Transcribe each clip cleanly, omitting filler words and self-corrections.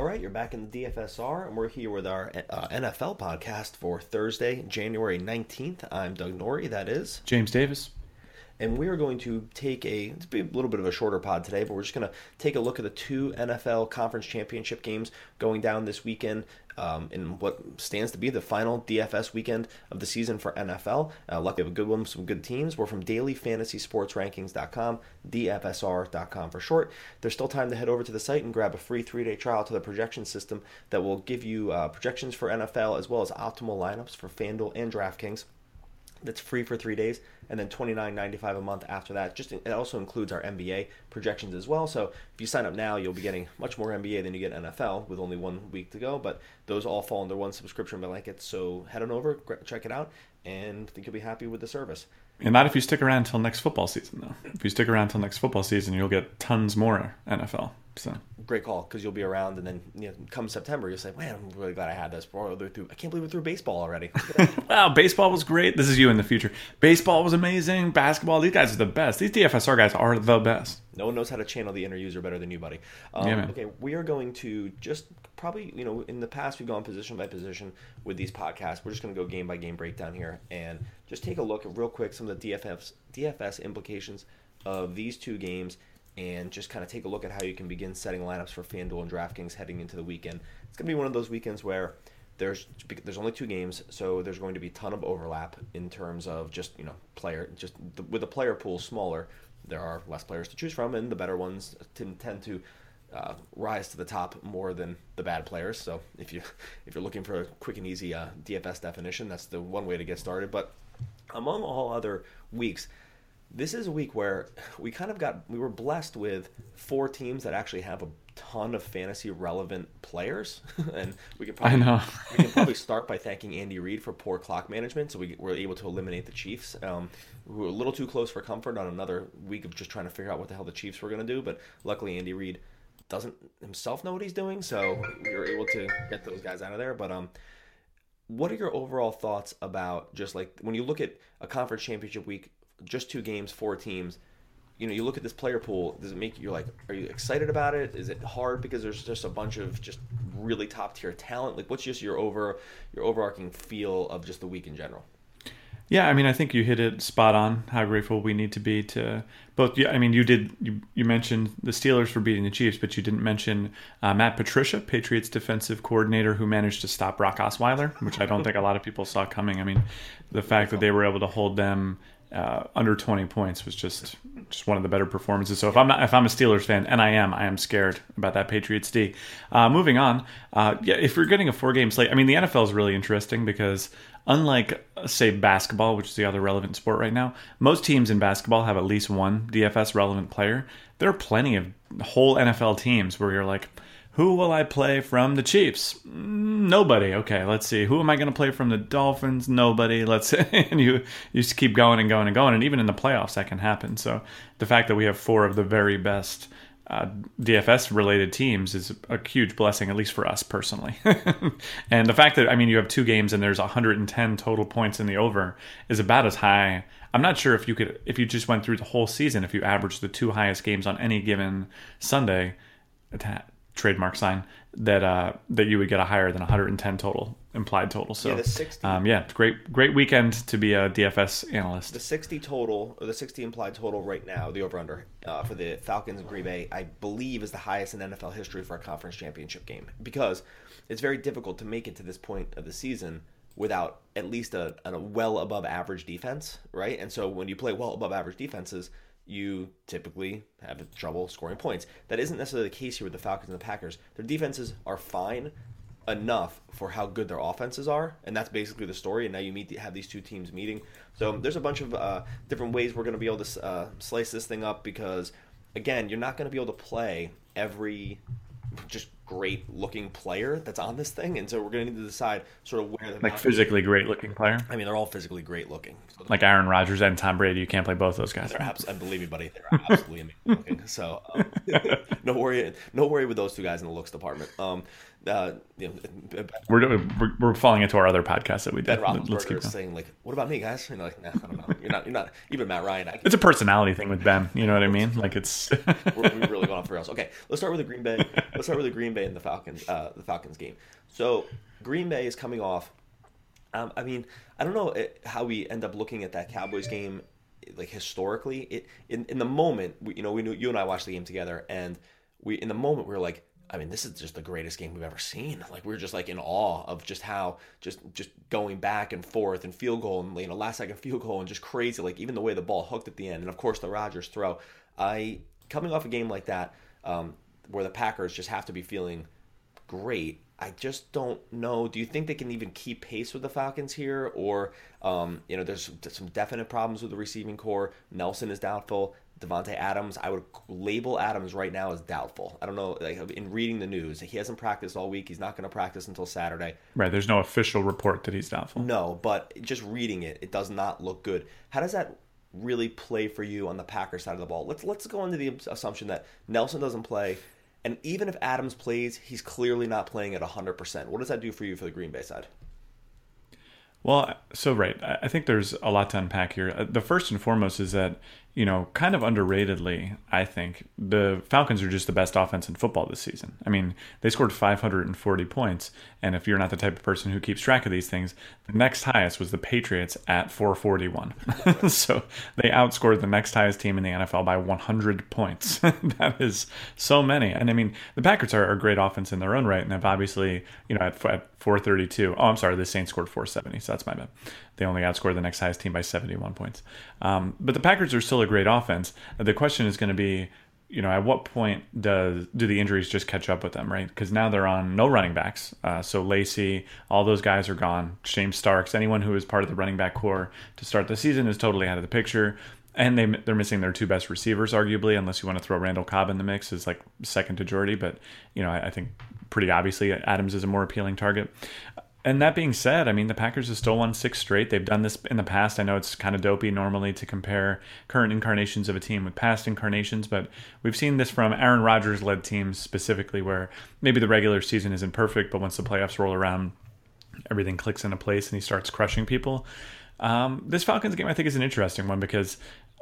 right, you're back in the DFSR, and we're here with our NFL podcast for Thursday, January 19th. I'm Doug Norrie, that is. James Davis. And we are going to it's be a little bit of a shorter pod today, but we're just going to take a look at the two NFL Conference Championship games going down this weekend in what stands to be the final DFS weekend of the season for NFL. Luckily, we have a good one, some good teams. We're from dailyfantasysportsrankings.com, DFSR.com for short. There's still time to head over to the site and grab a free 3-day trial to the projection system that will give you projections for NFL as well as optimal lineups for FanDuel and DraftKings. That's free for 3 days, and then $29.95 a month after that. It also includes our NBA projections as well. So if you sign up now, you'll be getting much more NBA than you get NFL with only 1 week to go. But those all fall under one subscription blanket. So head on over, check it out, and I think you'll be happy with the service. And not if you stick around until next football season, though. If you stick around until next football season, you'll get tons more NFL. So great call, because you'll be around, and then come September, you'll say, man, I'm really glad I had this. I can't believe we're through baseball already. Wow, baseball was great. This is you in the future. Baseball was amazing. Basketball, these guys are the best. These DFSR guys are the best. No one knows how to channel the inner user better than you, buddy. Okay, we are going to just probably, in the past we've gone position by position with these podcasts. We're just going to go game by game breakdown here and just take a look at real quick some of the DFS implications of these two games, and just kind of take a look at how you can begin setting lineups for FanDuel and DraftKings heading into the weekend. It's going to be one of those weekends where there's only two games, so there's going to be a ton of overlap in terms of just, with the player pool smaller, there are less players to choose from, and the better ones tend to rise to the top more than the bad players. So if you're looking for a quick and easy DFS definition, that's the one way to get started. But among all other weeks, this is a week where we were blessed with 4 teams that actually have a ton of fantasy relevant players, and we can probably start by thanking Andy Reid for poor clock management. So we were able to eliminate the Chiefs, who were a little too close for comfort on another week of just trying to figure out what the hell the Chiefs were going to do. But luckily, Andy Reid doesn't himself know what he's doing, so we were able to get those guys out of there. But what are your overall thoughts about just like when you look at a conference championship week? Just 2 games, 4 teams. You look at this player pool. Does it make you are you excited about it? Is it hard because there's just a bunch of just really top tier talent? Like, what's just your overarching feel of just the week in general? Yeah, I mean, I think you hit it spot on. How grateful we need to be to both. Yeah, I mean, you mentioned the Steelers for beating the Chiefs, but you didn't mention Matt Patricia, Patriots defensive coordinator, who managed to stop Brock Osweiler, which I don't think a lot of people saw coming. I mean, the fact that they were able to hold them under 20 points was just one of the better performances. So if I'm a Steelers fan, and I am scared about that Patriots D. Moving on, if you're getting a 4-game slate, I mean, the NFL is really interesting because unlike, say, basketball, which is the other relevant sport right now, most teams in basketball have at least one DFS relevant player. There are plenty of whole NFL teams where you're like, who will I play from the Chiefs? Nobody. Okay, let's see. Who am I going to play from the Dolphins? Nobody. Let's see. And you just keep going and going and going. And even in the playoffs, that can happen. So the fact that we have 4 of the very best DFS-related teams is a huge blessing, at least for us personally. And the fact that, I mean, you have 2 games and there's 110 total points in the over is about as high. I'm not sure if you just went through the whole season, if you averaged the 2 highest games on any given Sunday, trademark sign, that you would get a higher than 110 total implied total. So the 60. Great weekend to be a DFS analyst. The 60 total, or the 60 implied total right now, the over under for the Falcons and Green Bay, I believe is the highest in NFL history for a conference championship game, because it's very difficult to make it to this point of the season without at least a well above average defense, right? And so when you play well above average defenses, you typically have trouble scoring points. That isn't necessarily the case here with the Falcons and the Packers. Their defenses are fine enough for how good their offenses are, and that's basically the story. And now you have these 2 teams meeting. So there's a bunch of different ways we're going to be able to slice this thing up, because, again, you're not going to be able to play every just great looking player that's on this thing, and so we're going to need to decide sort of where they're physically great looking player. I mean, they're all physically great looking, so like Aaron Rodgers and Tom Brady. You can't play both those guys. And believe me, buddy, they're absolutely amazing looking. So no worry with those 2 guys in the looks department. We're falling into our other podcast that we did. Ben Roethlisberger is saying like, "What about me, guys?" Nah, I don't know. You're not even Matt Ryan. It's a personality thing with Ben. You know what I mean? Like it's we're really going off the rails. Okay, let's start with the Green Bay. Let's start with the Green Bay and the Falcons game. So Green Bay is coming off. I mean, I don't know how we end up looking at that Cowboys game, like historically. In the moment, we knew you and I watched the game together, and in the moment we were like, I mean, this is just the greatest game we've ever seen. Like we were just like in awe of just how just going back and forth and field goal and last second field goal and just crazy. Like even the way the ball hooked at the end, and of course the Rodgers throw. Coming off a game like that, where the Packers just have to be feeling great. I just don't know. Do you think they can even keep pace with the Falcons here, or there's some definite problems with the receiving core? Nelson is doubtful. Devontae Adams, I would label Adams right now as doubtful. I don't know. Like in reading the news, he hasn't practiced all week. He's not going to practice until Saturday. Right. There's no official report that he's doubtful. No, but just reading it does not look good. How does that really play for you on the Packers side of the ball? Let's go into the assumption that Nelson doesn't play, and even if Adams plays, he's clearly not playing at 100%. What does that do for you for the Green Bay side? Well, so right. I think there's a lot to unpack here. The first and foremost is that, kind of underratedly, I think the Falcons are just the best offense in football this season. I mean, they scored 540 points. And if you're not the type of person who keeps track of these things, the next highest was the Patriots at 441. So they outscored the next highest team in the NFL by 100 points. That is so many. And I mean, the Packers are a great offense in their own right. And have obviously, at 432. Oh, I'm sorry. The Saints scored 470. So that's my bad. They only outscored the next highest team by 71 points. But the Packers are still a great offense. The question is going to be, at what point do the injuries just catch up with them, right? Because now they're on no running backs. So Lacey, all those guys are gone. James Starks, anyone who is part of the running back core to start the season is totally out of the picture. And they're missing their two best receivers, arguably, unless you want to throw Randall Cobb in the mix as like second to Jordy. But, I think pretty obviously Adams is a more appealing target. And that being said, I mean, the Packers have still won 6 straight. They've done this in the past. I know it's kind of dopey normally to compare current incarnations of a team with past incarnations, but we've seen this from Aaron Rodgers-led teams specifically where maybe the regular season isn't perfect, but once the playoffs roll around, everything clicks into place and he starts crushing people. This Falcons game, I think, is an interesting one because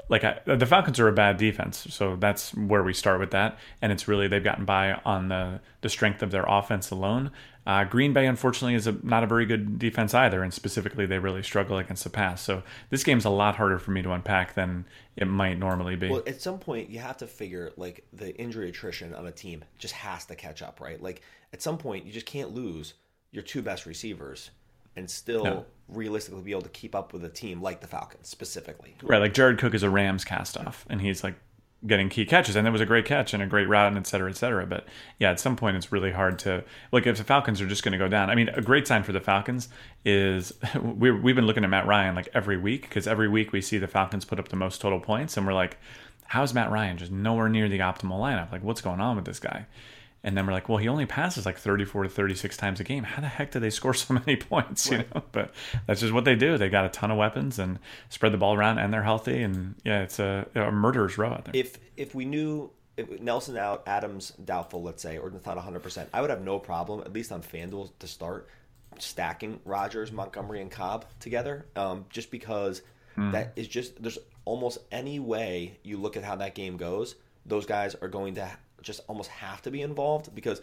the Falcons are a bad defense, so that's where we start with that. And it's really they've gotten by on the strength of their offense alone. Green Bay, unfortunately, is not a very good defense either, and specifically they really struggle against the pass. So this game's a lot harder for me to unpack than it might normally be. Well, at some point, you have to figure the injury attrition on a team just has to catch up, right? Like at some point, you just can't lose your 2 best receivers and still realistically be able to keep up with a team like the Falcons specifically. Right, like Jared Cook is a Rams cast-off, and he's like getting key catches, and there was a great catch and a great route, and et cetera, et cetera. But yeah, at some point it's really hard to, if the Falcons are just going to go down. I mean, a great sign for the Falcons is we've been looking at Matt Ryan like every week, because every week we see the Falcons put up the most total points, and we're like, how's Matt Ryan just nowhere near the optimal lineup? Like, what's going on with this guy? And then we're like, well, he only passes like 34 to 36 times a game. How the heck do they score so many points? Right. But that's just what they do. They got a ton of weapons and spread the ball around, and they're healthy. And yeah, it's a murderer's row out there. If we knew Nelson out, Adams doubtful, let's say, or not 100%, I would have no problem, at least on FanDuel to start, stacking Rodgers, Montgomery, and Cobb together. Just because that is just there's almost any way you look at how that game goes, those guys are going to just almost have to be involved because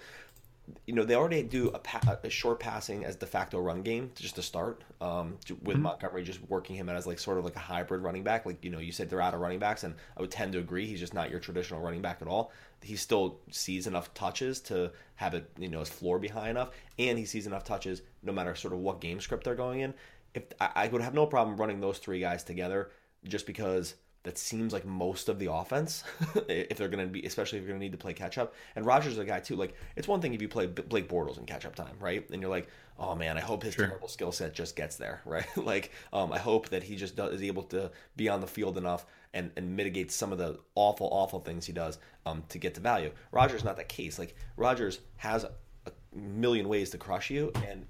they already do a short passing as de facto run game just to start with Montgomery just working him as sort of a hybrid running back. You said they're out of running backs, and I would tend to agree. He's just not your traditional running back at all. He still sees enough touches to have it, his floor be high enough, and he sees enough touches no matter sort of what game script they're going in. If I would have no problem running those 3 guys together just because that seems like most of the offense if they're going to be, especially if you're going to need to play catch up. And Rodgers is a guy too. It's one thing if you play Blake Bortles in catch up time, right? And you're like, oh man, I hope his terrible skill set just gets there, right? I hope that he just is able to be on the field enough and mitigate some of the awful things he does to get to value. Rodgers is not that case. Rodgers has a million ways to crush you, and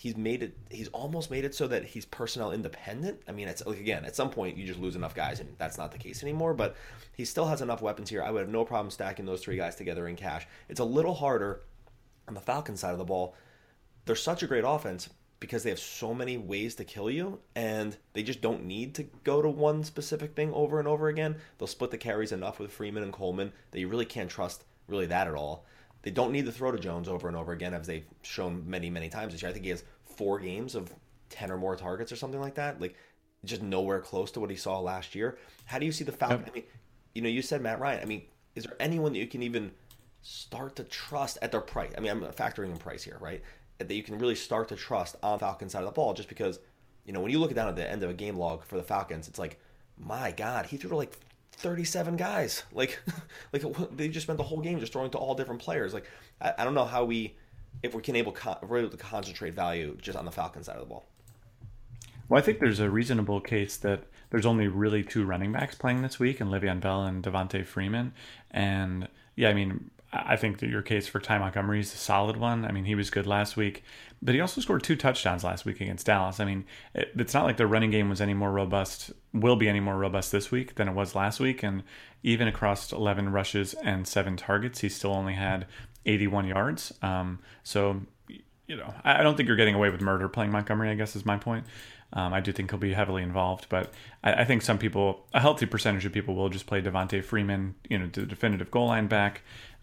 he's almost made it so that he's personnel independent. I mean, it's again, at some point you just lose enough guys, and that's not the case anymore, but he still has enough weapons here. I would have no problem stacking those 3 guys together in cash. It's a little harder On the Falcons side of the ball, they're such a great offense because they have so many ways to kill you, and they just don't need to go to one specific thing over and over again. They'll split the carries enough with Freeman and Coleman that you really can't trust really that at all. They don't need to throw to Jones over and over again, as they've shown many, many times this year. I think he has 4 games of 10 or more targets or something like that. Like, just nowhere close to what he saw last year. How do you see the Falcons? I mean, you said Matt Ryan. I mean, is there anyone that you can even start to trust at their price? I mean, I'm factoring in price here, right? That you can really start to trust on the Falcons side of the ball, just because, when you look down at the end of a game log for the Falcons, it's like, my God, he threw to like 37 guys. Like they just spent the whole game just throwing to all different players. Like, I don't know how if we're able to concentrate value just on the Falcons side of the ball. Well, I think there's a reasonable case that there's only really 2 running backs playing this week, and Le'Veon Bell and Devontae Freeman. And yeah, I mean, I think that your case for Ty Montgomery is a solid one. I mean, he was good last week, but he also scored 2 touchdowns last week against Dallas. I mean, it's not like the running game was any more robust, will be any more robust this week than it was last week. And even across 11 rushes and 7 targets, he still only had 81 yards. So, I don't think you're getting away with murder playing Montgomery, I guess is my point. I do think he'll be heavily involved, but I think some people, a healthy percentage of people, will just play Devontae Freeman, the definitive goal line back.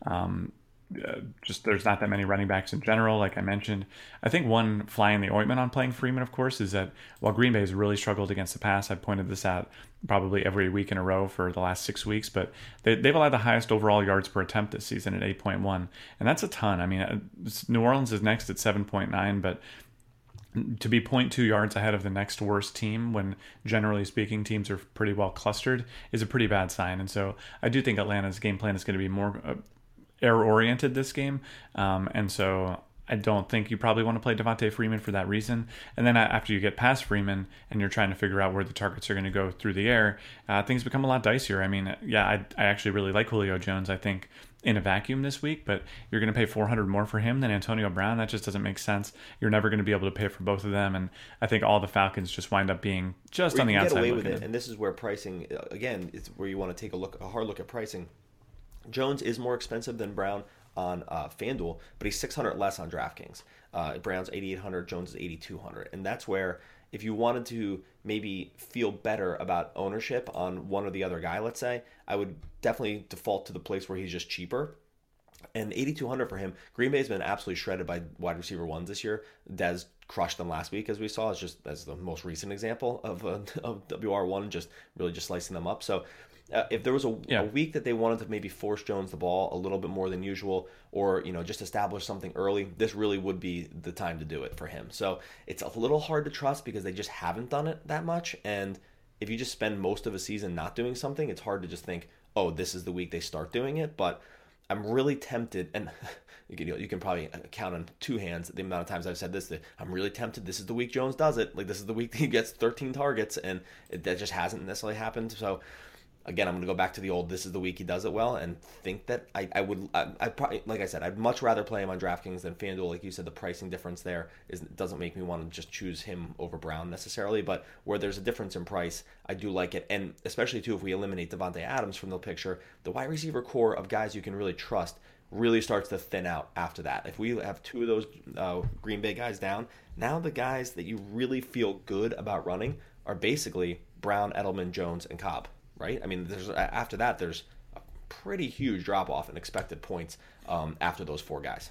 Just there's not that many running backs in general, like I mentioned. I think one fly in the ointment on playing Freeman, of course, is that while Green Bay has really struggled against the pass, I've pointed this out probably every week in a row for the last 6 weeks, but they've allowed the highest overall yards per attempt this season at 8.1, and that's a ton. I mean, New Orleans is next at 7.9, but to be 0.2 yards ahead of the next worst team, when generally speaking teams are pretty well clustered, is a pretty bad sign. And so I do think Atlanta's game plan is going to be more air-oriented this game. And so I don't think you probably want to play Devontae Freeman for that reason. And then after you get past Freeman and you're trying to figure out where the targets are going to go through the air, things become a lot dicier. I mean, yeah, I actually really like Julio Jones, I think, in a vacuum this week, but you're going to pay $400 more for him than Antonio Brown. That just doesn't make sense. You're never going to be able to pay for both of them, and I think all the Falcons just wind up being just on the outside. Get away with it, and this is where pricing, again, is where you want to take a hard look at pricing. Jones is more expensive than Brown on FanDuel, but he's $600 less on DraftKings. Brown's $8,800, Jones is $8,200, and that's where, if you wanted to maybe feel better about ownership on one or the other guy, let's say, I would definitely default to the place where he's just cheaper. And $8,200 for him. Green Bay's been absolutely shredded by wide receiver ones this year. Dez crushed them last week, as we saw, as the most recent example of WR1, just slicing them up. So if there was a week that they wanted to maybe force Jones the ball a little bit more than usual, or just establish something early, this really would be the time to do it for him. So it's a little hard to trust because they just haven't done it that much. And if you just spend most of a season not doing something, it's hard to just think, oh, this is the week they start doing it. But I'm really tempted, and you can probably count on 2 hands the amount of times I've said this, that I'm really tempted. This is the week Jones does it. Like, this is the week he gets 13 targets, and that just hasn't necessarily happened. So again, I'm going to go back to the old, this is the week he does it well, and think that I probably, like I said, I'd much rather play him on DraftKings than FanDuel. Like you said, the pricing difference there doesn't make me want to just choose him over Brown necessarily, but where there's a difference in price, I do like it. And especially, too, if we eliminate Devontae Adams from the picture, the wide receiver core of guys you can really trust really starts to thin out after that. If we have 2 of those Green Bay guys down, now the guys that you really feel good about running are basically Brown, Edelman, Jones, and Cobb. Right? I mean, after that, there's a pretty huge drop-off in expected points after those 4 guys.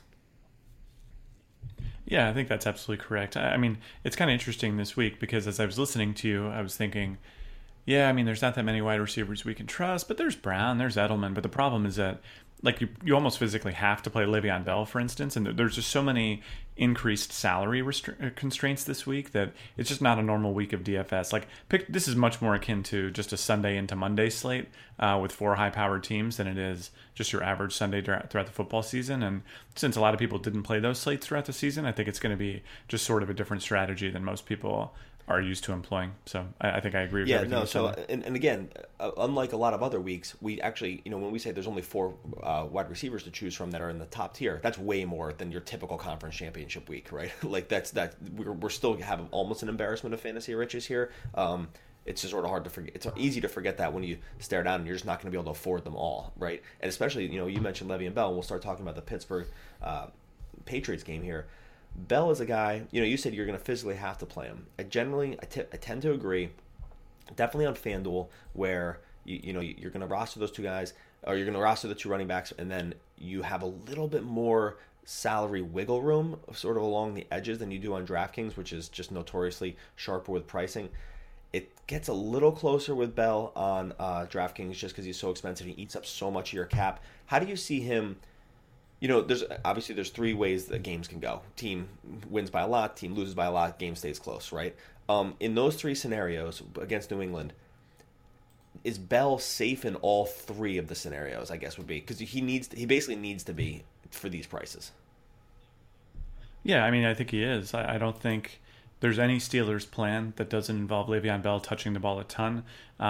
Yeah, I think that's absolutely correct. I mean, it's kind of interesting this week because as I was listening to you, I was thinking, yeah, I mean, there's not that many wide receivers we can trust, but there's Brown, there's Edelman. But the problem is that, like, you almost physically have to play Le'Veon Bell, for instance, and there's just so many increased salary constraints this week that it's just not a normal week of DFS. Like, this is much more akin to just a Sunday into Monday slate with 4 high-powered teams than it is just your average Sunday throughout the football season. And since a lot of people didn't play those slates throughout the season, I think it's going to be just sort of a different strategy than most people are used to employing. So I think I agree with everything you said. So and again, unlike a lot of other weeks, we actually, when we say there's only 4 wide receivers to choose from that are in the top tier, that's way more than your typical conference championship week, right? Like we're still have almost an embarrassment of fantasy riches here. It's just sort of hard to forget. It's easy to forget that when you stare down and you're just not going to be able to afford them all, right? And especially, you mentioned Le'Veon Bell, and we'll start talking about the Pittsburgh Patriots game here. Bell is a guy, you said you're going to physically have to play him. I tend to agree. Definitely on FanDuel, where you're going to roster those two guys, or you're going to roster the two running backs, and then you have a little bit more salary wiggle room sort of along the edges than you do on DraftKings, which is just notoriously sharper with pricing. It gets a little closer with Bell on DraftKings just because he's so expensive. He eats up so much of your cap. How do you see him? There's three ways that games can go. Team wins by a lot, team loses by a lot, game stays close, right? In those three scenarios against New England, is Bell safe in all three of the scenarios? I guess would be because he basically needs to be for these prices. Yeah, I mean, I think he is. I don't think there's any Steelers plan that doesn't involve Le'Veon Bell touching the ball a ton.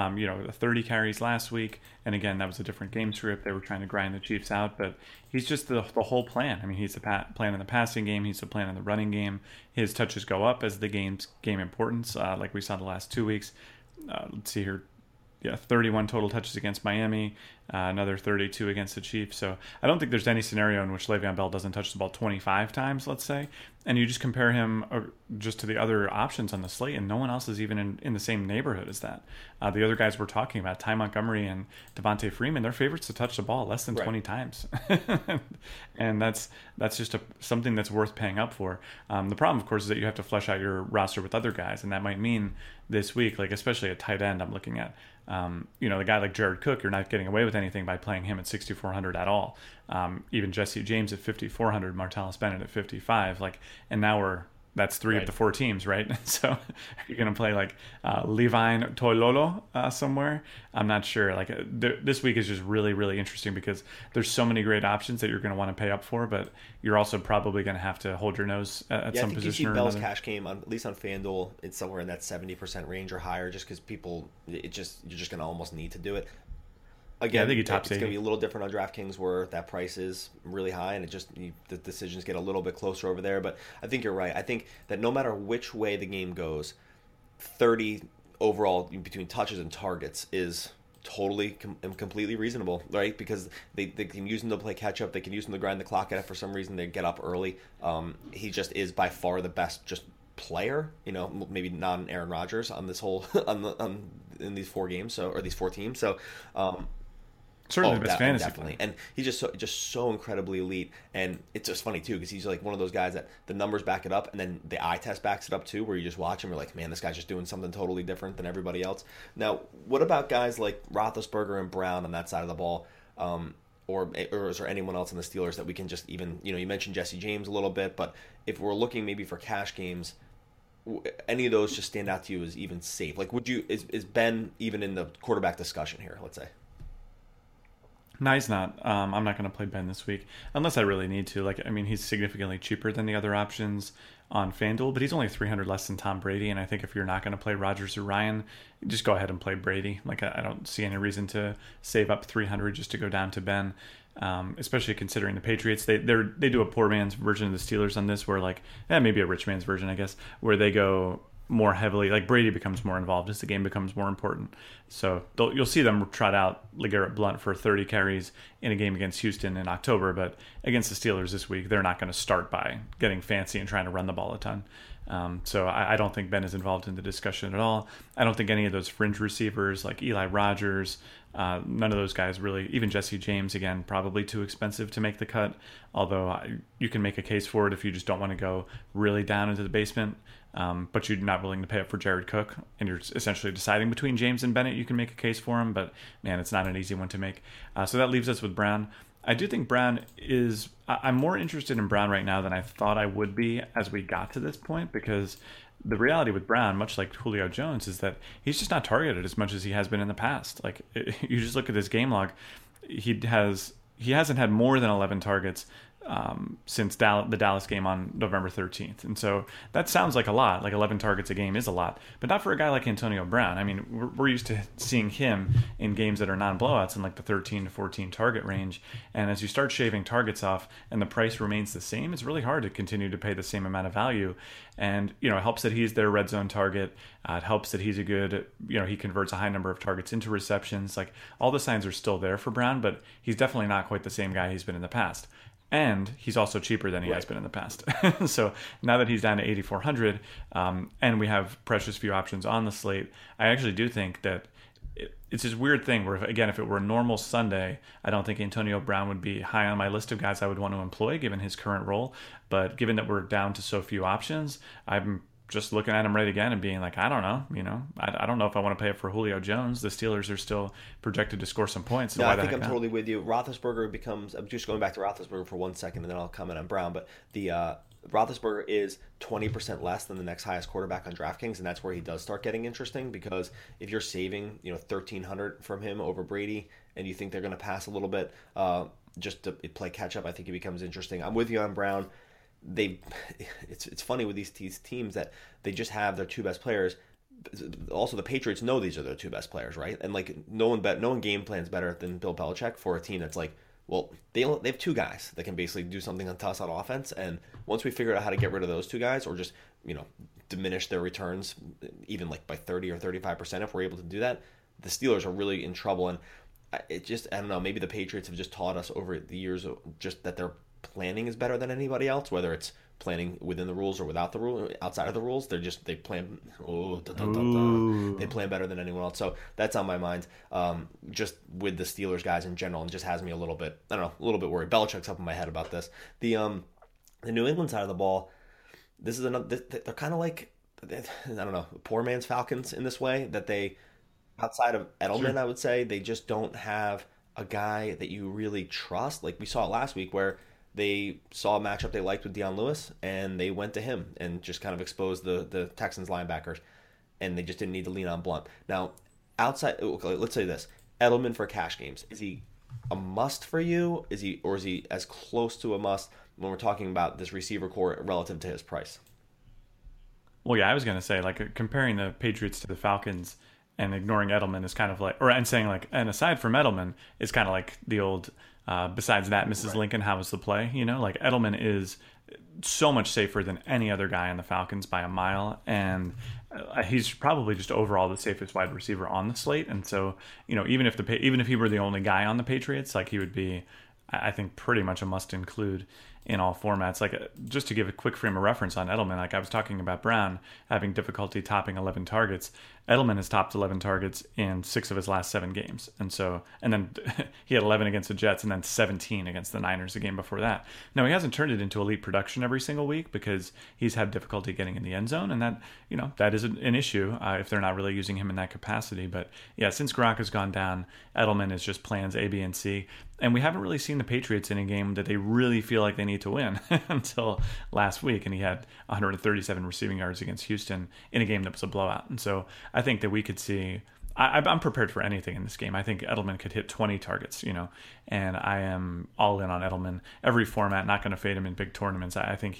30 carries last week, and again, that was a different game script. They were trying to grind the Chiefs out, but he's just the whole plan. I mean, he's the plan in the passing game. He's the plan in the running game. His touches go up as the game importance, like we saw the last 2 weeks. Let's see here. Yeah, 31 total touches against Miami, another 32 against the Chiefs. So I don't think there's any scenario in which Le'Veon Bell doesn't touch the ball 25 times, let's say. And you just compare him just to the other options on the slate, and no one else is even in the same neighborhood as that. The other guys we're talking about, Ty Montgomery and Devontae Freeman, they're favorites to touch the ball less than 20 times. And that's just something that's worth paying up for. The problem, of course, is that you have to flesh out your roster with other guys, and that might mean this week, like especially at tight end, I'm looking at, the guy like Jared Cook, you're not getting away with anything by playing him at 6,400 at all. Even Jesse James at 5,400, Martellus Bennett at 55, and now that's three of the four teams, right? So you're going to play Levine Toilolo somewhere. I'm not sure. This week is just really, really interesting because there's so many great options that you're going to want to pay up for, but you're also probably going to have to hold your nose at some position or another. I think you see Bell's cash game, at least on FanDuel, it's somewhere in that 70% range or higher just because you're just going to almost need to do it. Again, I think it's going to be a little different on DraftKings where that price is really high and the decisions get a little bit closer over there. But I think you're right. I think that no matter which way the game goes, 30 overall between touches and targets is totally and completely reasonable, right? Because they can use him to play catch up. They can use him to grind the clock out. For some reason, they get up early. He just is by far the best player, maybe non Aaron Rodgers on this whole in these four games, or these four teams. So certainly the best fantasy definitely player. And he's just so incredibly elite. And it's just funny too because he's like one of those guys that the numbers back it up and then the eye test backs it up too, where you just watch him, you're like, man, this guy's just doing something totally different than everybody else. Now, what about guys like Roethlisberger and Brown on that side of the ball? Or is there anyone else in the Steelers that we can just even, you mentioned Jesse James a little bit, but if we're looking maybe for cash games, any of those just stand out to you as even safe? Is Ben even in the quarterback discussion here, let's say? No, he's not. I'm not going to play Ben this week unless I really need to. He's significantly cheaper than the other options on FanDuel, but he's only 300 less than Tom Brady. And I think if you're not going to play Rodgers or Ryan, just go ahead and play Brady. I don't see any reason to save up 300 just to go down to Ben. Especially considering the Patriots, they do a poor man's version of the Steelers on this, where maybe a rich man's version, I guess, where they go more heavily, Brady becomes more involved as the game becomes more important. So you'll see them trot out LeGarrette Blount for 30 carries in a game against Houston in October, but against the Steelers this week, they're not going to start by getting fancy and trying to run the ball a ton. So I don't think Ben is involved in the discussion at all. I don't think any of those fringe receivers like Eli Rogers, none of those guys really, even Jesse James, again, probably too expensive to make the cut, although you can make a case for it if you just don't want to go really down into the basement, but you're not willing to pay up for Jared Cook, and you're essentially deciding between James and Bennett. You can make a case for him, but man, it's not an easy one to make. So that leaves us with Brown. I do think Brown is... I'm more interested in Brown right now than I thought I would be as we got to this point, because the reality with Brown, much like Julio Jones, is that he's just not targeted as much as he has been in the past. You just look at his game log, he hasn't had more than 11 targets since the Dallas game on November 13th. And so that sounds like a lot, 11 targets a game is a lot, but not for a guy like Antonio Brown. I mean, we're used to seeing him in games that are non-blowouts in the 13 to 14 target range. And as you start shaving targets off and the price remains the same, it's really hard to continue to pay the same amount of value. And, it helps that he's their red zone target. It helps that he's a good, he converts a high number of targets into receptions. All the signs are still there for Brown, but he's definitely not quite the same guy he's been in the past. And he's also cheaper than he has been in the past. So now that he's down to 8,400, and we have precious few options on the slate, I actually do think that it's this weird thing where, if it were a normal Sunday, I don't think Antonio Brown would be high on my list of guys I would want to employ given his current role. But given that we're down to so few options, I'm just looking at him right again and being like, I don't know, I don't know if I want to pay up for Julio Jones. The Steelers are still projected to score some points. So no, I think I'm totally with you. Roethlisberger becomes, I'm just going back to Roethlisberger for 1 second and then I'll comment on Brown, but the Roethlisberger is 20% less than the next highest quarterback on DraftKings, and that's where he does start getting interesting, because if you're saving 1,300 from him over Brady and you think they're going to pass a little bit just to play catch up, I think it becomes interesting. I'm with you on Brown. It's funny with these teams that they just have their two best players. Also, the Patriots know these are their two best players, right? And like no one game plans better than Bill Belichick for a team that's like, well, they have two guys that can basically do something to us on offense, and once we figure out how to get rid of those two guys, or just diminish their returns even like by 30 or 35%, if we're able to do that, the Steelers are really in trouble. And I don't know, maybe the Patriots have just taught us over the years just that their planning is better than anybody else, whether it's planning within the rules or without the rule, outside of the rules. They plan. They plan better than anyone else. So that's on my mind. Just with the Steelers guys in general, and just has me a little bit worried. Belichick's up in my head about this. The New England side of the ball. This is another. They're kind of like, I don't know, poor man's Falcons in this way, that they, outside of Edelman, sure, I would say they just don't have a guy that you really trust. Like we saw it last week where they saw a matchup they liked with Dion Lewis, and they went to him and just kind of exposed the Texans linebackers, and they just didn't need to lean on Blunt. Now, let's say this: Edelman for cash games, is he a must for you? Is he as close to a must when we're talking about this receiver core relative to his price? Well, yeah, I was going to say, like, comparing the Patriots to the Falcons and ignoring Edelman is kind of like, and saying like, and aside from Edelman, is kind of like the old, besides that, Mrs. Right. Lincoln, how was the play? Like Edelman is so much safer than any other guy on the Falcons by a mile, and he's probably just overall the safest wide receiver on the slate. And so, even if he were the only guy on the Patriots, like, he would be, I think, pretty much a must include in all formats. Like, just to give a quick frame of reference on Edelman, like I was talking about Brown having difficulty topping 11 targets. Edelman has topped 11 targets in 6 of his last 7 games. And then he had 11 against the Jets and then 17 against the Niners the game before that. Now, he hasn't turned it into elite production every single week because he's had difficulty getting in the end zone. And that, that is an issue if they're not really using him in that capacity. But yeah, since Gronk has gone down, Edelman is just plans A, B, and C. And we haven't really seen the Patriots in a game that they really feel like they need to win until last week. And he had 137 receiving yards against Houston in a game that was a blowout. And so I think that we could see, I'm prepared for anything in this game. I think Edelman could hit 20 targets, and I am all in on Edelman. Every format, not going to fade him in big tournaments. I think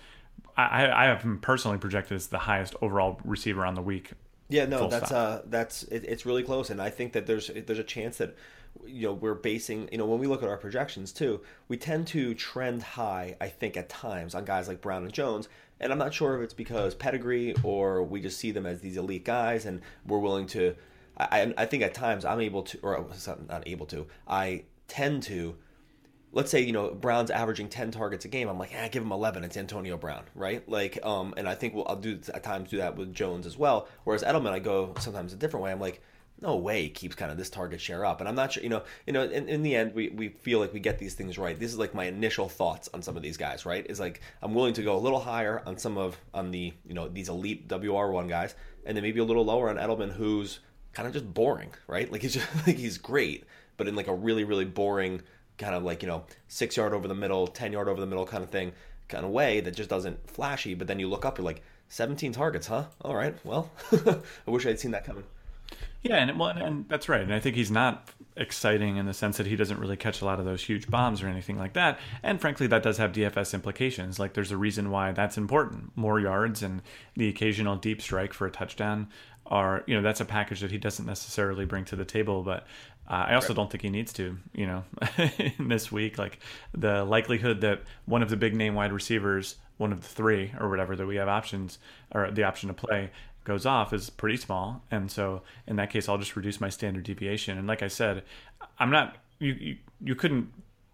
I have him personally projected as the highest overall receiver on the week. Yeah, no, it's really close. And I think that there's a chance that, we're basing, when we look at our projections too, we tend to trend high, I think, at times on guys like Brown and Jones. And I'm not sure if it's because pedigree or we just see them as these elite guys and we're willing to, I think at times I'm able to, or not able to, I tend to, let's say, Brown's averaging 10 targets a game. I'm like, give him 11. It's Antonio Brown, right? Like, and I think I'll at times do that with Jones as well. Whereas Edelman, I go sometimes a different way. I'm like, no way he keeps kind of this target share up. And I'm not sure, in the end, we feel like we get these things right. This is like my initial thoughts on some of these guys, right? Is like, I'm willing to go a little higher on on the, these elite WR1 guys, and then maybe a little lower on Edelman, who's kind of just boring, right? Like, he's just like, he's great, but in like a really, really boring kind of like, 6 yard over the middle, 10 yard over the middle kind of way that just doesn't flashy. But then you look up, you're like, 17 targets, huh? All right, well, I wish I'd seen that coming. Yeah, and that's right. And I think he's not exciting in the sense that he doesn't really catch a lot of those huge bombs or anything like that. And frankly, that does have DFS implications. Like, there's a reason why that's important. More yards and the occasional deep strike for a touchdown are, that's a package that he doesn't necessarily bring to the table. But I also don't think he needs to, in this week. Like, the likelihood that one of the big name wide receivers, one of the 3 or whatever that we have options, or the option to play, goes off is pretty small. And so in that case, I'll just reduce my standard deviation. And like I said, I'm not, you couldn't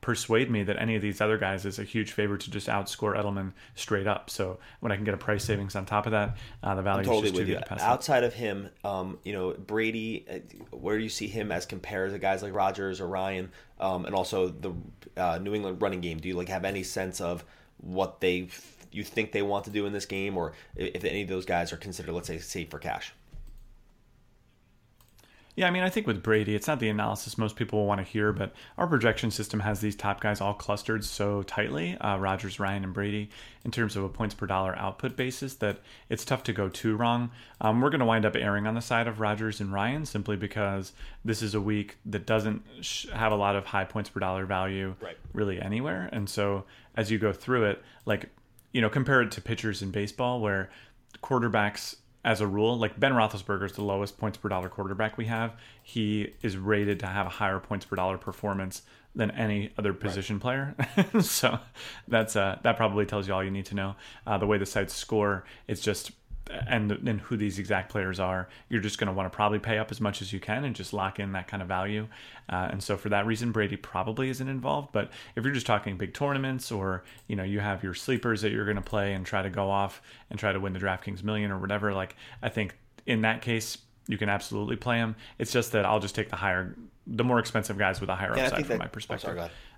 persuade me that any of these other guys is a huge favor to just outscore Edelman straight up. So when I can get a price savings on top of that, the value is just too good to pass up. Outside of him, Brady, where do you see him as compared to guys like Rodgers or Ryan, and also the New England running game? Do you have any sense of what you think they want to do in this game, or if any of those guys are considered, let's say, safe for cash? Yeah, I mean, I think with Brady, it's not the analysis most people will want to hear, but our projection system has these top guys all clustered so tightly, Rodgers, Ryan, and Brady, in terms of a points per dollar output basis, that it's tough to go too wrong. We're going to wind up erring on the side of Rodgers and Ryan simply because this is a week that doesn't have a lot of high points per dollar value really anywhere. And so as you go through it, compare it to pitchers in baseball where quarterbacks, as a rule, like Ben Roethlisberger is the lowest points per dollar quarterback we have. He is rated to have a higher points per dollar performance than any other position player. So that probably tells you all you need to know. The way the sites score, it's just and who these exact players are, you're just going to want to probably pay up as much as you can and just lock in that kind of value. And so for that reason, Brady probably isn't involved. But if you're just talking big tournaments, or you have your sleepers that you're going to play and try to go off and try to win the DraftKings million or whatever, I think in that case you can absolutely play him. It's just that I'll just take the more expensive guys with a higher upside from my perspective.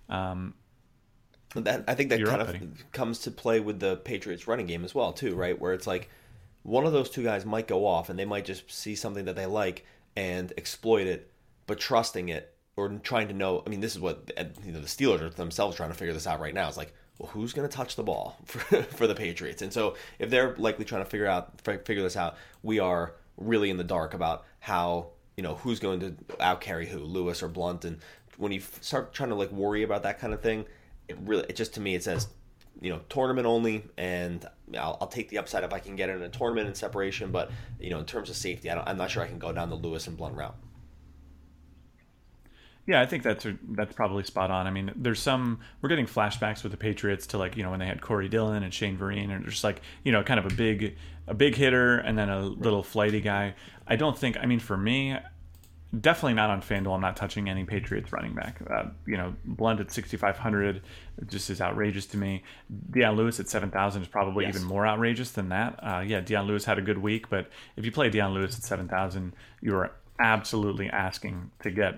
I think that kind of comes to play with the Patriots running game as well too, right? Where it's one of those two guys might go off and they might just see something that they like and exploit it, but trusting it or trying to know. I mean, this is what the Steelers are themselves trying to figure this out right now. It's well, who's going to touch the ball for the Patriots? And so if they're likely trying to figure this out, we are really in the dark about how, who's going to out carry who, Lewis or Blunt. And when you start trying to worry about that kind of thing, it just, to me, it says, tournament only, and I'll take the upside if I can get it in a tournament and separation. But in terms of safety, I'm not sure I can go down the Lewis and Blunt route. Yeah, I think that's probably spot on. I mean, we're getting flashbacks with the Patriots to when they had Corey Dillon and Shane Vereen, and just kind of a big hitter and then a little flighty guy. I don't think. I mean, for me, definitely not on FanDuel. I'm not touching any Patriots running back. Blunt at 6,500 just is outrageous to me. Deion Lewis at 7,000 is probably even more outrageous than that. Deion Lewis had a good week, but if you play Deion Lewis at 7,000, you're absolutely asking to get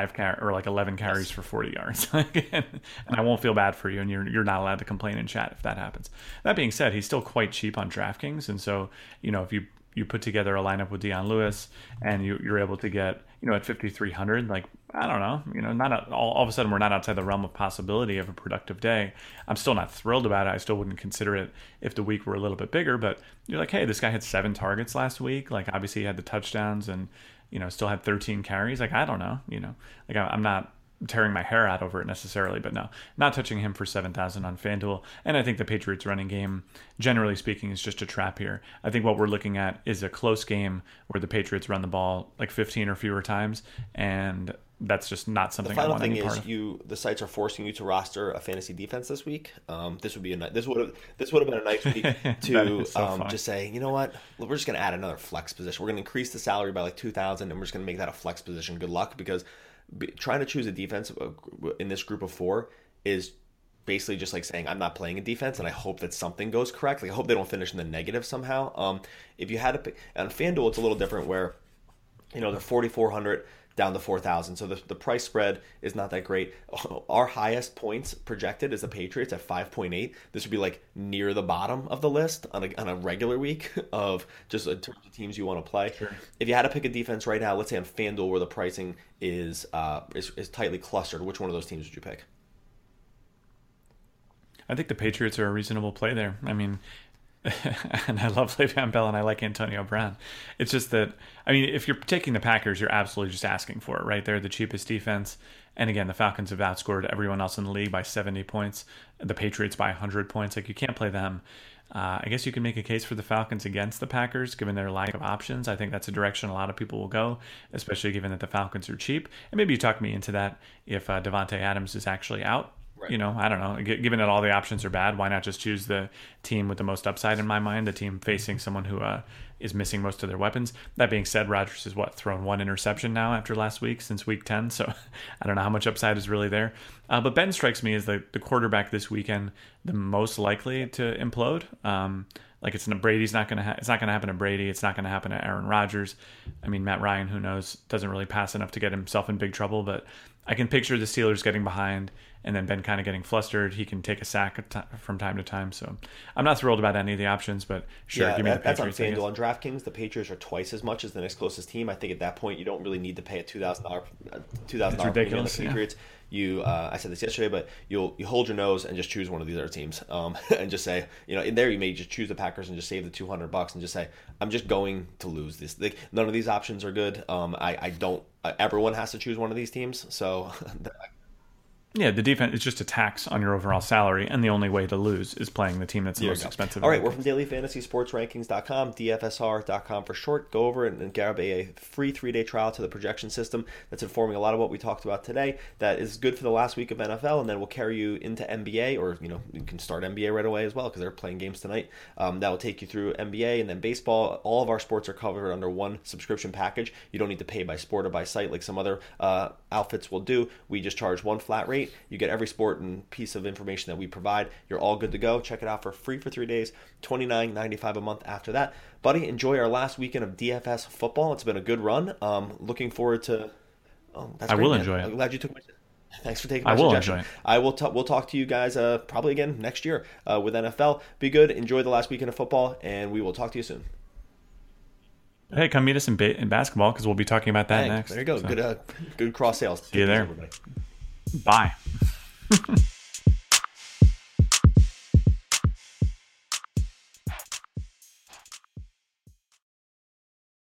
11 carries for 40 yards. And I won't feel bad for you, and you're not allowed to complain in chat if that happens. That being said, he's still quite cheap on DraftKings, and so if you put together a lineup with Deion Lewis and you're able to get at 5,300, I don't know, not all of a sudden we're not outside the realm of possibility of a productive day. I'm still not thrilled about it. I still wouldn't consider it if the week were a little bit bigger, but you're hey, this guy had 7 targets last week. Obviously he had the touchdowns and still had 13 carries. I don't know, I'm not tearing my hair out over it necessarily, but no, not touching him for 7,000 on FanDuel. And I think the Patriots running game, generally speaking, is just a trap here. I think what we're looking at is a close game where the Patriots run the ball 15 or fewer times, and that's just not something I want any part of. The final thing is the sites are forcing you to roster a fantasy defense this week. This would have been a nice week to just say, you know what, we're just going to add another flex position. We're going to increase the salary by 2,000, and we're just going to make that a flex position. Good luck, because trying to choose a defense in this group of 4 is basically just saying I'm not playing a defense and I hope that something goes correct. I hope they don't finish in the negative somehow. If you had to pick on FanDuel, it's a little different where they're 4,400 down to 4,000, so the price spread is not that great. Our highest points projected is the Patriots at 5.8. This would be near the bottom of the list on a regular week of just in terms of teams you want to play. Sure. If you had to pick a defense right now, let's say on FanDuel where the pricing is tightly clustered, which one of those teams would you pick? I think the Patriots are a reasonable play there. I mean, and I love Le'Veon Bell and I like Antonio Brown. It's just that, I mean, if you're taking the Packers, you're absolutely just asking for it, right? They're the cheapest defense. And again, the Falcons have outscored everyone else in the league by 70 points. The Patriots by 100 points. You can't play them. I guess you can make a case for the Falcons against the Packers, given their lack of options. I think that's a direction a lot of people will go, especially given that the Falcons are cheap. And maybe you talk me into that if Devontae Adams is actually out. you know, I don't know, given that all the options are bad, why not just choose the team with the most upside in my mind, the team facing someone who is missing most of their weapons. That being said, Rodgers has thrown 1 interception now after last week, since week 10, so I don't know how much upside is really there. But Ben strikes me as the quarterback this weekend the most likely to implode. Like it's not going to happen to Brady. It's not going to happen to Aaron Rodgers. I mean, Matt Ryan, who knows, doesn't really pass enough to get himself in big trouble, but I can picture the Steelers getting behind and then Ben kind of getting flustered. He can take a sack from time to time. So I'm not thrilled about any of the options, but sure, give me the Patriots. That's on FanDuel. On DraftKings, the Patriots are twice as much as the next closest team. I think at that point, you don't really need to pay a $2,000 premium on the Patriots. Yeah. I said this yesterday, but you hold your nose and just choose one of these other teams, and just say, you know, in there you may just choose the Packers and just save the $200 and just say, I'm just going to lose this. Like, none of these options are good. I don't. Everyone has to choose one of these teams, so. Yeah, the defense is just a tax on your overall salary, and the only way to lose is playing the team that's the most expensive. All right, we're from dailyfantasysportsrankings.com, DFSR.com for short. Go over and grab a free 3-day trial to the projection system that's informing a lot of what we talked about today. That is good for the last week of NFL, and then we'll carry you into NBA, or you can start NBA right away as well because they're playing games tonight. That will take you through NBA and then baseball. All of our sports are covered under one subscription package. You don't need to pay by sport or by site like some other outfits will do. We just charge one flat rate. You get every sport and piece of information that we provide. You're all good to go. Check it out for free for 3 days, $29.95 a month after that. Buddy, enjoy our last weekend of DFS football. It's been a good run. Looking forward to... I will enjoy it. I'm glad you took my... Thanks for taking my suggestion. I will enjoy it. We'll talk to you guys probably again next year with NFL. Be good. Enjoy the last weekend of football, and we will talk to you soon. Hey, come meet us in basketball because we'll be talking about that next. There you go. So. Good cross sales. See you there. Bye.